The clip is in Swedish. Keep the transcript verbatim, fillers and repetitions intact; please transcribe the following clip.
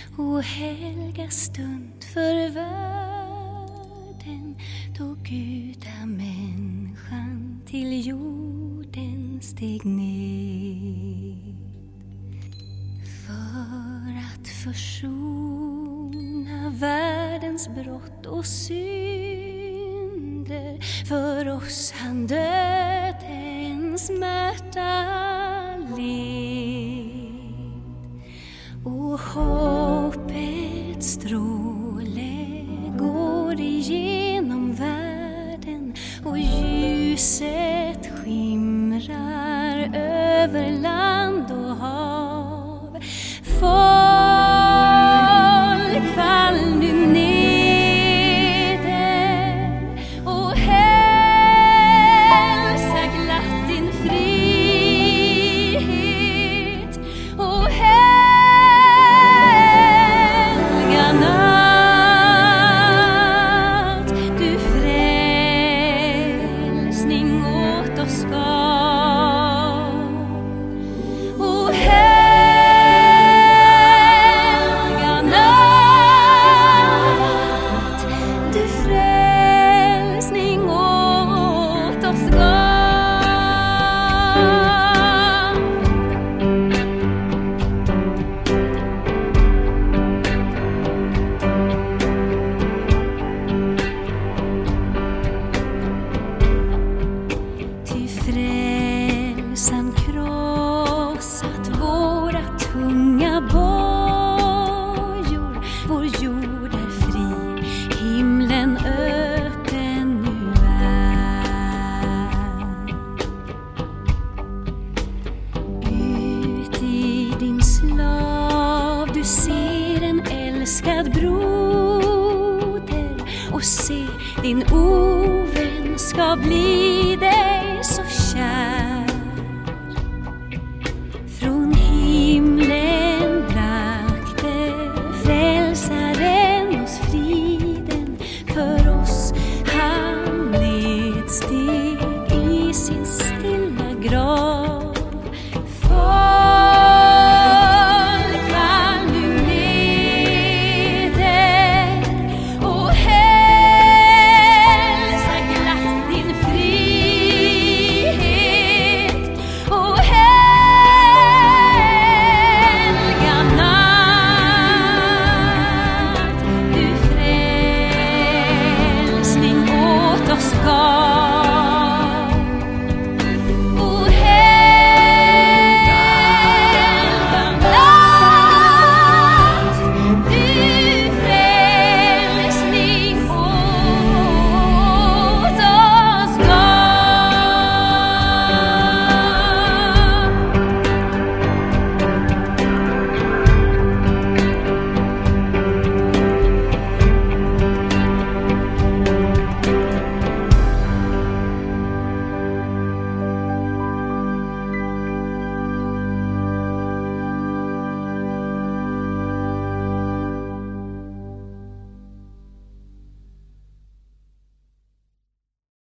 och helga stund för världen, då Guda människan till jorden steg ner för att försona världens brott och synder. För oss han dödens smärta led, och hoppets stråle går igenom världen, och ljuset skimrar över land och hav. Folk, fall nu neder och hälsa glatt din frihet, och helga natt du frälsning åt oss gav. Och helga natt du frälsning åt oss gav. Ty frälsan krossat våra tunga bojor, vår jord är fri, himlen öppen nu är. Ut i din slav du ser en älskad broder, och se din ovän ska bli dig så kär.